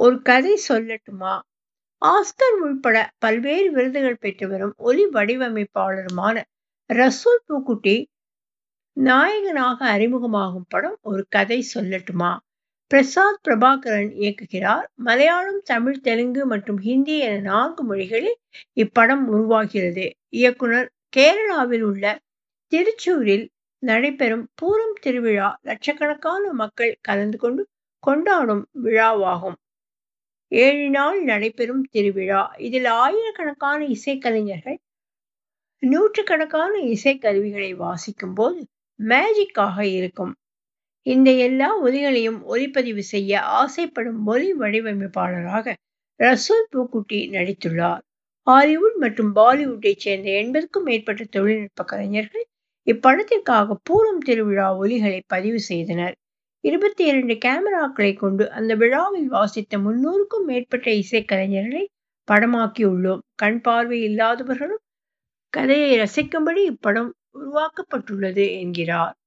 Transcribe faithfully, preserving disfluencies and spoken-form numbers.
ஒரு கதை சொல்லட்டுமா? ஆஸ்கர் உள்பட பல்வேறு விருதுகள் பெற்று வரும் ஒலி வடிவமைப்பாளருமான ரசூல் பூக்குட்டி நாயகனாக அறிமுகமாகும் படம் ஒரு கதை சொல்லட்டுமா? பிரசாத் பிரபாகரன் இயக்குகிறார். மலையாளம், தமிழ், தெலுங்கு மற்றும் ஹிந்தி என நான்கு மொழிகளில் இப்படம் உருவாகிறது. இயக்குனர் கேரளாவில் உள்ள திருச்சூரில் நடைபெறும் பூரம் திருவிழா லட்சக்கணக்கான மக்கள் கலந்து கொண்டு கொண்டாடும் விழாவாகும். ஏழு நாள் நடைபெறும் திருவிழா. இதில் ஆயிரக்கணக்கான இசைக்கலைஞர்கள் நூற்றுக்கணக்கான இசைக்கருவிகளை வாசிக்கும் போது மேஜிக்காக இருக்கும். இந்த எல்லா ஒலிகளையும் ஒலிப்பதிவு செய்ய ஆசைப்படும் ஒலி வடிவமைப்பாளராக ரசூல் பூக்குட்டி நடித்துள்ளார். ஹாலிவுட் மற்றும் பாலிவுட்டை சேர்ந்த எண்பதுக்கும் மேற்பட்ட தொழில்நுட்ப கலைஞர்கள் இப்படத்திற்காக பூரம் திருவிழா ஒலிகளை பதிவு செய்தனர். இருபத்தி இரண்டு கேமராக்களை கொண்டு அந்த விழாவில் வாசித்த முன்னூறுக்கும் மேற்பட்ட இசைக்கலைஞர்களை படமாக்கியுள்ளோம். கண் பார்வை இல்லாதவர்களும் கதையை ரசிக்கும்படி இப்படம் உருவாக்கப்பட்டுள்ளது என்கிறார்.